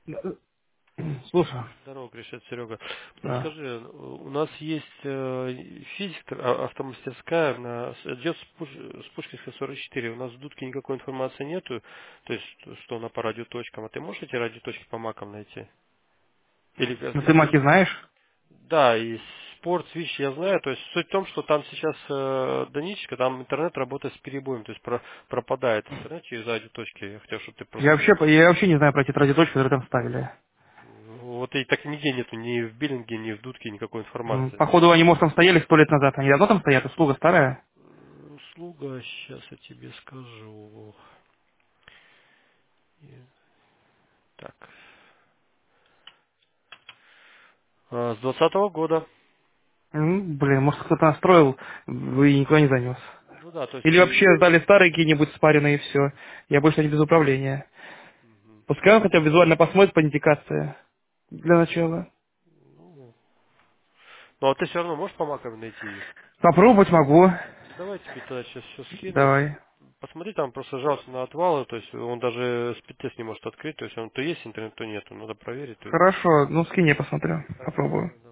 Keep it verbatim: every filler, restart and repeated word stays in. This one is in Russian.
Слушай, Здорово, Гриша, Серега. да. Подскажи, у нас есть э, физик, а- автомастерская, на, идет с, Пуш- с Пушкинской сорок четыре. У нас в Дудке никакой информации нету, то есть, что она по радиоточкам. А ты можешь эти радиоточки по макам найти? Или, Ну ты э, маки или- знаешь? да, и спорт, свич я знаю. То есть суть в том, что там сейчас э, Донечка, там интернет работает с перебоем, то есть про- пропадает интернет через радиоточки. Я хотел, чтобы ты Я просто вообще, я вообще не знаю про эти радиоточки, которые там ставили. вот и так нигде нету, ни в Биллинге, ни в Дудке никакой М, информации. Походу они, может, там стояли сто лет назад. Они давно там стоят, услуга старая. Услуга, сейчас я тебе скажу. И- Так. А, С двадцатого года. М, Блин, может, кто-то настроил и никуда не занес. Ну да, то есть Или и... вообще сдали старые какие-нибудь спаренные и все. Я больше не без управления. Мгм. Пускай он хотя бы визуально посмотрит по индикации. Для начала. Ну, ну, а ты все равно можешь по макам найти их? Попробовать могу. Давай тебе тогда сейчас все скину. Давай. Посмотри, там просто жалуется на отвалы, то есть он даже спидтест не может открыть, то есть он то есть интернет, то нету. Надо проверить. То... Хорошо. Ну, скинь, я посмотрю. Попробую. Да,